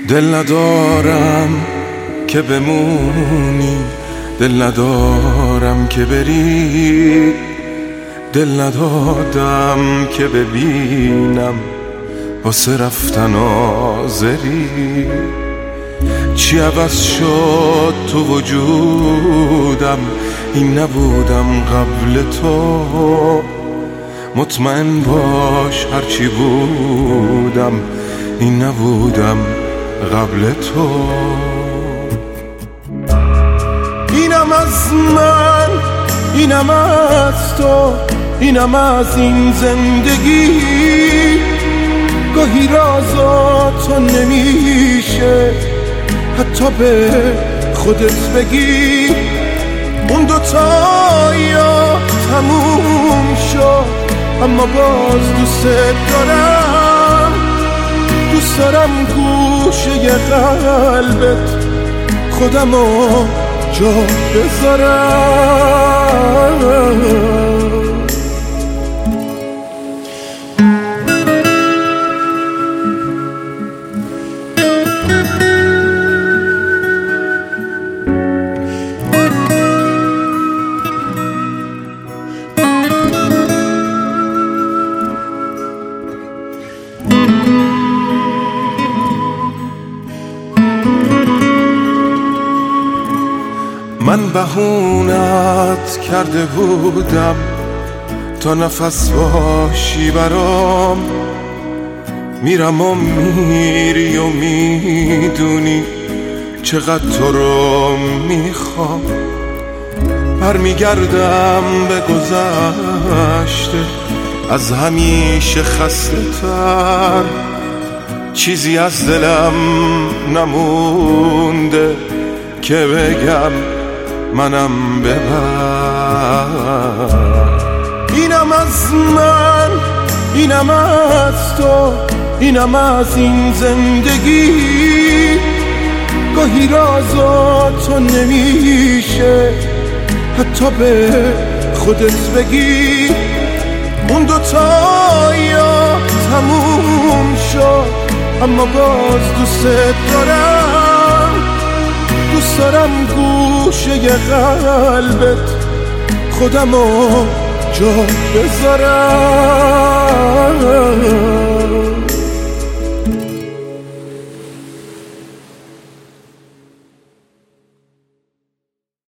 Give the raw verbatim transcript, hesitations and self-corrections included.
دل ندارم که بمونی، دل ندارم که بری، دل ندادم که ببینم واسه رفتن آزری. چی عوض شد تو وجودم، این نبودم قبل تو. مطمئن باش هرچی بودم، این نبودم قبل تو. اینم از من، اینم از تو، اینم از این زندگی. گاهی رازا تو نمیشه حتی به خودت بگی. اون دوتا یا تموم شد، اما باز دوست دارم. دوست دارم گوشه قلبت خودمو جا بذارم. من بهونت کرده بودم تا نفس باشی برام. میرم و میری و میدونی چقدر تو رو میخوام. برمیگردم به گذشته از همیشه خسته تر. چیزی از دلم نمونده که بگم منم ببر. اینم از من، اینم از تو، اینم از این زندگی. گاهی رازا تو نمیشه حتی به خودت بگی. اون دوتا یا تموم شد، اما باز دوست دارم. دوست دارم گوشه قلبت خودمو جا بذارم.